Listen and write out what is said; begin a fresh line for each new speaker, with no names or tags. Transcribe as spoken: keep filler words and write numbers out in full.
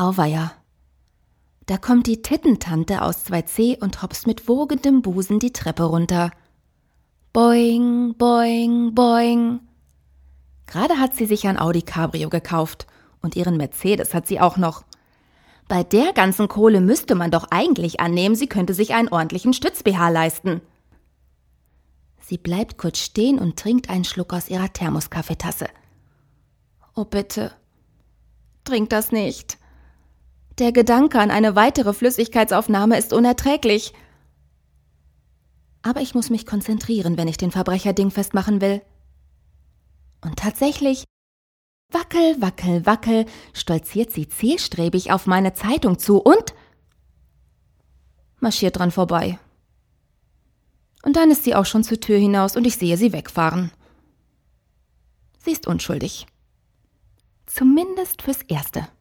Auweia. Da kommt die Tittentante aus zwei C und hopst mit wogendem Busen die Treppe runter. Boing, boing, boing. Gerade hat sie sich ein Audi Cabrio gekauft und ihren Mercedes hat sie auch noch. Bei der ganzen Kohle müsste man doch eigentlich annehmen, sie könnte sich einen ordentlichen Stütz-B H leisten. Sie bleibt kurz stehen und trinkt einen Schluck aus ihrer Thermoskaffeetasse. Oh bitte, trink das nicht. Der Gedanke an eine weitere Flüssigkeitsaufnahme ist unerträglich. Aber ich muss mich konzentrieren, wenn ich den Verbrecher dingfest machen will. Und tatsächlich, wackel, wackel, wackel, stolziert sie zielstrebig auf meine Zeitung zu und marschiert dran vorbei. Und dann ist sie auch schon zur Tür hinaus und ich sehe sie wegfahren. Sie ist unschuldig. Zumindest fürs Erste.